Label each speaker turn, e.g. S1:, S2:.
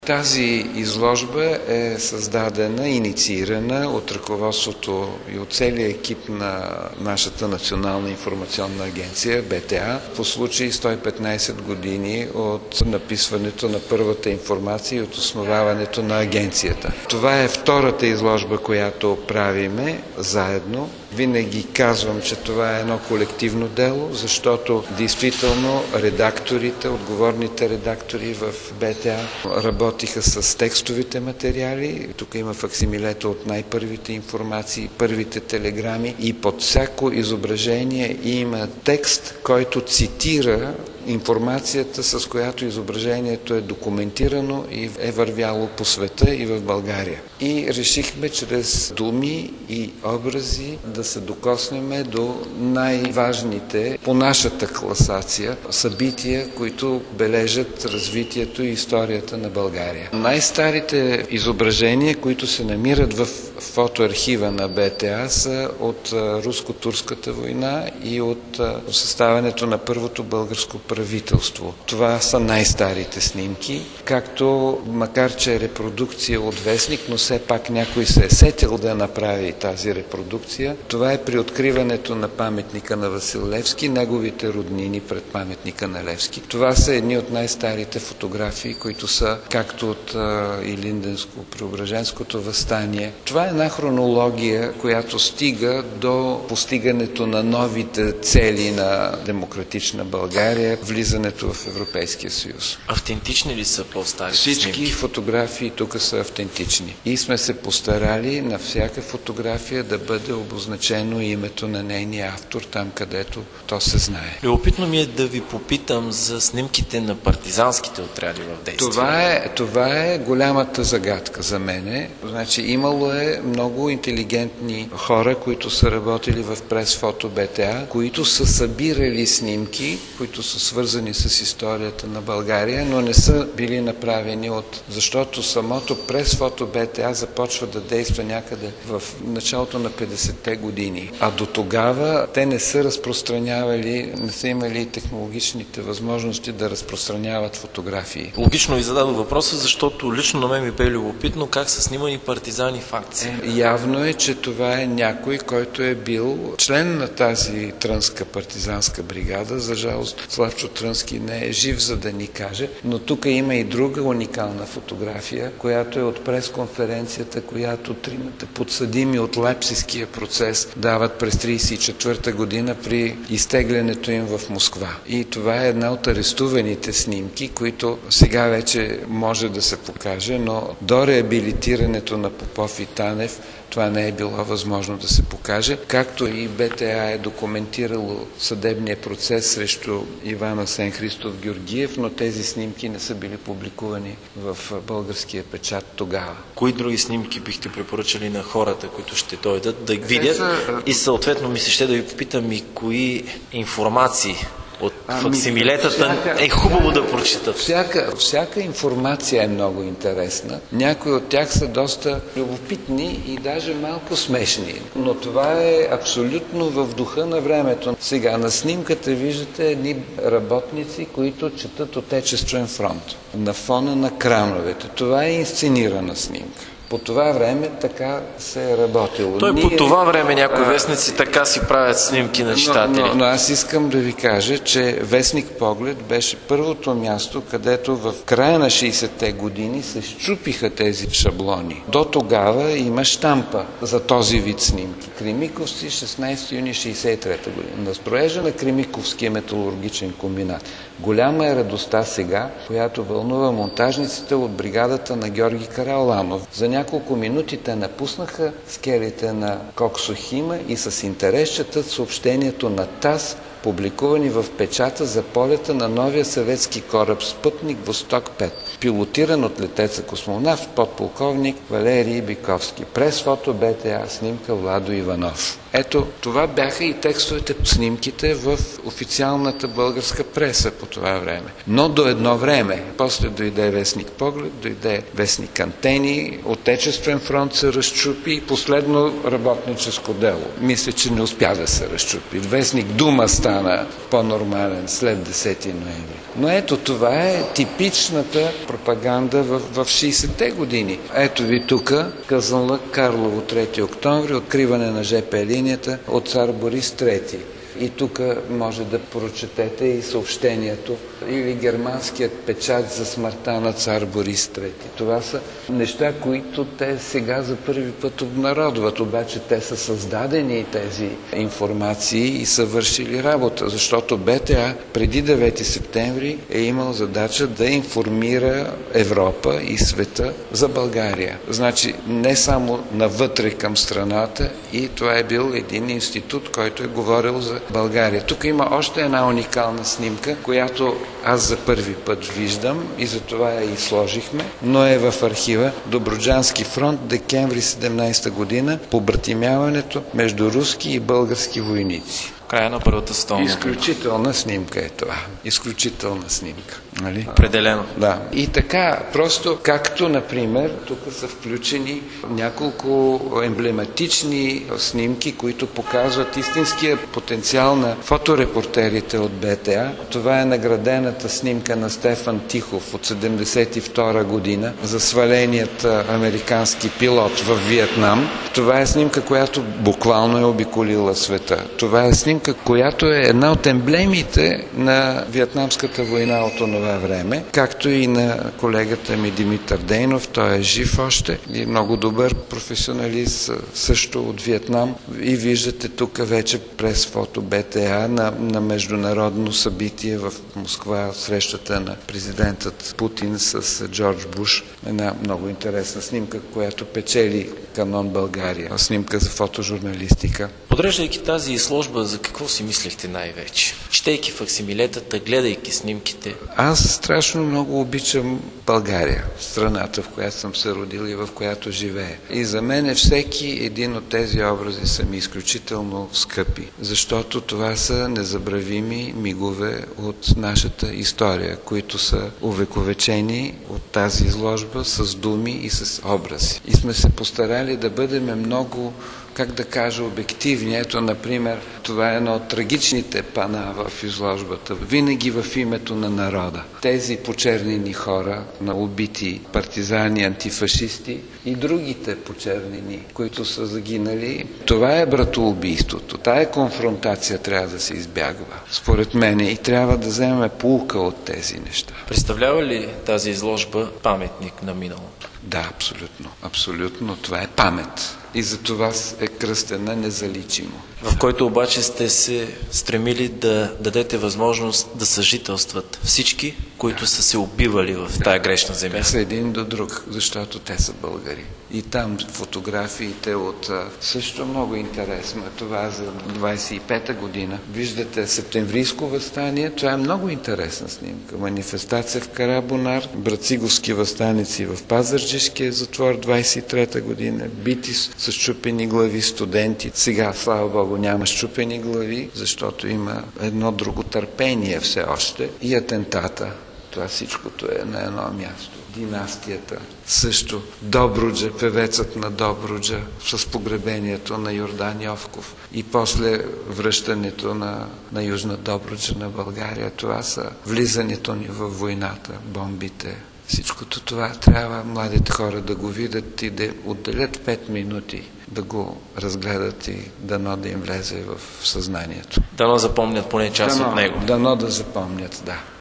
S1: Тази изложба е създадена, инициирана от ръководството и от целия екип на нашата Национална информационна агенция, БТА, по случай 115 години от написването на първата информация и от основаването на агенцията. Това е втората изложба, която правиме заедно. Винаги казвам, че това е едно колективно дело, защото действително редакторите, отговорните редактори в БТА работиха с текстовите материали. Тук има факсимилето от най-първите информации, първите телеграми и под всяко изображение има текст, който цитира информацията, с която изображението е документирано и е вървяло по света и в България. И решихме чрез думи и образи да се докоснем до най-важните по нашата класация събития, които бележат развитието и историята на България. Най-старите изображения, които се намират в фотоархива на БТА, са от Руско-турската война и от съставянето на първото българско правителство. Това са най-старите снимки, както макар че е репродукция от вестник, но все пак някой се е сетил да направи тази репродукция. Това е при откриването на паметника на Васил Левски, неговите роднини пред паметника на Левски. Това са едни от най-старите фотографии, които са както от Илинденско-Преображенското въстание. Това е една хронология, която стига до постигането на новите цели на демократична България, влизането в Европейския съюз.
S2: Автентични ли са по-старите
S1: Всички
S2: снимки?
S1: фотографии тук са автентични. И сме се постарали на всяка фотография да бъде обозначено името на нейния автор, там където то се знае.
S2: Любопитно ми е да ви попитам за снимките на партизанските отряди в действие.
S1: Това е голямата загадка за мене. Значи, имало е много интелигентни хора, които са работили в прес-фото БТА, които са събирали снимки, които са свързани с историята на България, но не са били направени защото самото прес-фото БТА започва да действа някъде в началото на 50-те години. А до тогава те не са разпространявали, не са имали технологичните възможности да разпространяват фотографии.
S2: Логично ви зададох въпроса, защото лично на мен ми бе любопитно как са снимани партизани в акция.
S1: Явно е, че това е някой, който е бил член на тази трънска партизанска бригада. За жалост, Славчо Трънски не е жив, за да ни каже, но тук има и друга уникална фотография, която е от пресконференцията, която тримата подсъдими от Лайпцигския процес дават през 1934 година при изтеглянето им в Москва. И това е една от арестуваните снимки, които сега вече може да се покаже, но до реабилитирането на Попов и Танев това не е било възможно да се покаже, както и БТА е документирало съдебния процес срещу Иван Асен Христов Георгиев, но тези снимки не са били публикувани в българския печат тогава.
S2: Кои други снимки бихте препоръчали на хората, които ще дойдат да видят? И съответно ми се ще да ви попитам и кои информации от факсимилетата е хубаво да прочитат.
S1: Всяка информация е много интересна. Някои от тях са доста любопитни и даже малко смешни. Но това е абсолютно в духа на времето. Сега на снимката виждате едни работници, които четат Отечествен фронт на фона на крановете. Това е инсценирана снимка. По това време така се е работило.
S2: По това време някои вестници така си правят снимки на читатели.
S1: Но аз искам да ви кажа, че вестник Поглед беше първото място, където в края на 60-те години се счупиха тези шаблони. До тогава има щампа за този вид снимки. Кремиковци, 16 юни 63-та година. На строежа на Кремиковския металургичен комбинат. Голяма е радостта сега, която вълнува монтажниците от бригадата на Георги Караоламов. За няколко минути те напуснаха скелите на Коксохима и с интерес четат съобщението на ТАСС, публикувани в печата за полета на новия съветски кораб Спътник Восток-5, пилотиран от летеца-космонавт подполковник Валерий Биковски. Прес-фото БТА, снимка Владо Иванов. Ето, това бяха и текстовете, снимките в официалната българска преса по това време. Но до едно време. После дойде вестник Поглед, дойде вестник Антени, Отечествен фронт се разчупи и последно работническо дело. Мисля, че не успя да се разчупи. Вестник Дума стана по-нормален след 10 ноември. Но ето, това е типичната пропаганда в 60-те години. Ето ви тук, Казанлък, Карлово, 3 октомври, откриване на ЖП линията от цар Борис III. И тук може да прочетете и съобщението или германският печат за смъртта на цар Борис III. Това са неща, които те сега за първи път обнародват, обаче те са създадени тези информации и са вършили работа, защото БТА преди 9 септември е имал задача да информира Европа и света за България. Значи не само навътре към страната, и това е бил един институт, който е говорил за България. Тук има още една уникална снимка, която аз за първи път виждам и за това я и сложихме, но е в архива. Добруджански фронт, декември 17 година, побратимяването между руски и български войници.
S2: Края на Първата световна.
S1: Изключителна снимка е това. Изключителна снимка. Нали?
S2: Определено.
S1: Да. И така, просто както, например, тук са включени няколко емблематични снимки, които показват истинския потенциал на фоторепортерите от БТА. Това е наградената снимка на Стефан Тихов от 1972 година за сваленият американски пилот в Виетнам. Това е снимка, която буквално е обиколила света. Това е снимка, която е една от емблемите на Виетнамската война от онова време, както и на колегата ми Димитър Дейнов. Той е жив още и много добър професионалист също от Виетнам. И виждате тук вече през фото БТА на международно събитие в Москва, срещата на президентът Путин с Джордж Буш. Една много интересна снимка, която печели канон България. Снимка за фотожурналистика.
S2: Подреждайки тази изложба, за какво си мислихте най-вече? Четейки факсимилетата, гледайки снимките?
S1: Аз страшно много обичам България, страната, в която съм се родил и в която живея. И за мен всеки един от тези образи са ми изключително скъпи, защото това са незабравими мигове от нашата история, които са увековечени от тази изложба с думи и с образи. И сме се постарали да бъдем много, как да кажа, обективни. Ето, например, това е едно от трагичните пана в изложбата. Винаги в името на народа. Тези почернени хора, на убити партизани, антифашисти и другите почернени, които са загинали. Това е братоубийството. Тая конфронтация трябва да се избягва, според мен, и трябва да вземем поука от тези неща.
S2: Представлява ли тази изложба паметник на миналото?
S1: Да, абсолютно. Абсолютно. Това е памет. И за това е кръстена незаличимо.
S2: В който обаче сте се стремили да дадете възможност да съжителстват всички, които са се убивали в тая грешна земя.
S1: Те са един до друг, защото те са българи. И там фотографиите от също много интересно. Това за 25-та година. Виждате септемврийско въстание. Това е много интересна снимка. Манифестация в Карабонар, брациговски въстаници в Пазарджишкия затвор 23-та година, бити с счупени глави студенти. Сега, слава Богу, няма счупени глави, защото има едно друго търпение все още. И атентата. Това всичкото е на едно място. Династията. Също Добруджа, певецът на Добруджа с погребението на Йордан Йовков. И после връщането на Южна Добруджа на България. Това са влизането ни във войната, бомбите. Всичкото това трябва младите хора да го видят и да отделят 5 минути да го разгледат и дано да им влезе в съзнанието.
S2: Дано запомнят поне част от него.
S1: Дано да запомнят, да.